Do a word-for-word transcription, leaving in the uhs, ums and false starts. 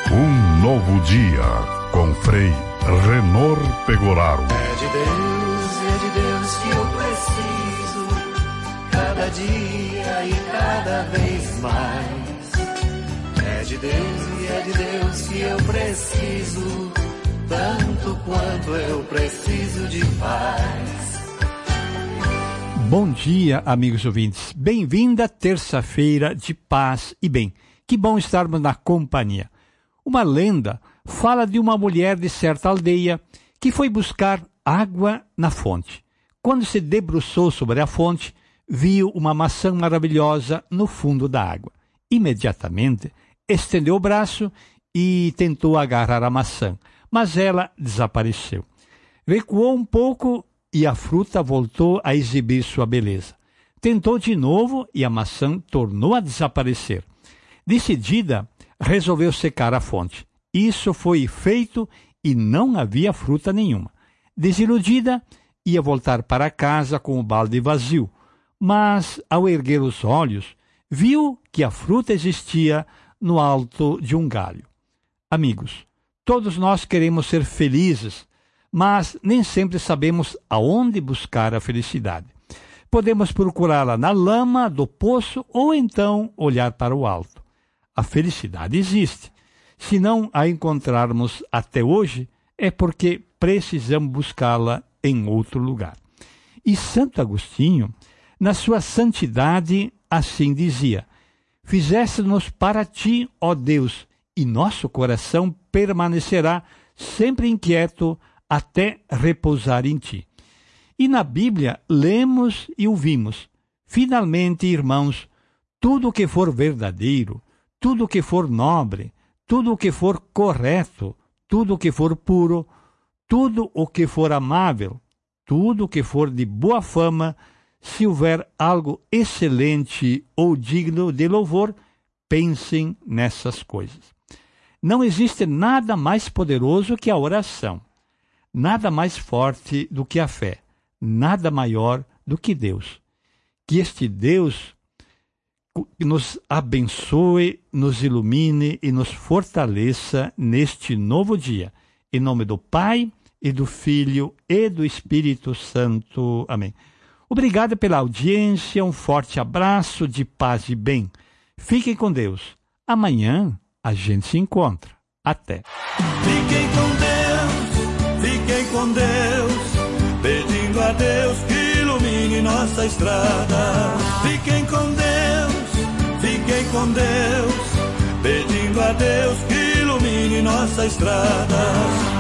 Um novo dia com Frei Renor Pegoraro. É de Deus, é de Deus que eu preciso, cada dia e cada vez mais. É de Deus e é de Deus que eu preciso, tanto quanto eu preciso de paz. Bom dia, amigos ouvintes. Bem-vinda terça-feira de paz e bem. Que bom estarmos na companhia. Uma lenda fala de uma mulher de certa aldeia que foi buscar água na fonte. Quando se debruçou sobre a fonte, viu uma maçã maravilhosa no fundo da água. Imediatamente, estendeu o braço e tentou agarrar a maçã, mas ela desapareceu. Recuou um pouco e a fruta voltou a exibir sua beleza. Tentou de novo e a maçã tornou a desaparecer. Decidida, resolveu secar a fonte. Isso foi feito e não havia fruta nenhuma. Desiludida, ia voltar para casa com o balde vazio, mas, ao erguer os olhos, viu que a fruta existia no alto de um galho. Amigos, todos nós queremos ser felizes, mas nem sempre sabemos aonde buscar a felicidade. Podemos procurá-la na lama do poço ou então olhar para o alto. A felicidade existe. Se não a encontrarmos até hoje, é porque precisamos buscá-la em outro lugar. E Santo Agostinho, na sua santidade, assim dizia: fizeste-nos para ti, ó Deus, e nosso coração permanecerá sempre inquieto até repousar em ti. E na Bíblia lemos e ouvimos: finalmente, irmãos, tudo o que for verdadeiro, tudo o que for nobre, tudo o que for correto, tudo o que for puro, tudo o que for amável, tudo o que for de boa fama, se houver algo excelente ou digno de louvor, pensem nessas coisas. Não existe nada mais poderoso que a oração, nada mais forte do que a fé, nada maior do que Deus. Que este Deus nos abençoe, nos ilumine e nos fortaleça neste novo dia. Em nome do Pai, e do Filho, e do Espírito Santo. Amém. Obrigado pela audiência, um forte abraço de paz e bem. Fiquem com Deus. Amanhã a gente se encontra. Até. Fiquem com Deus, fiquem com Deus, pedindo a Deus que ilumine nossa estrada. Fiquem com Deus, fiquem com Deus, pedindo a Deus que ilumine nossa estrada.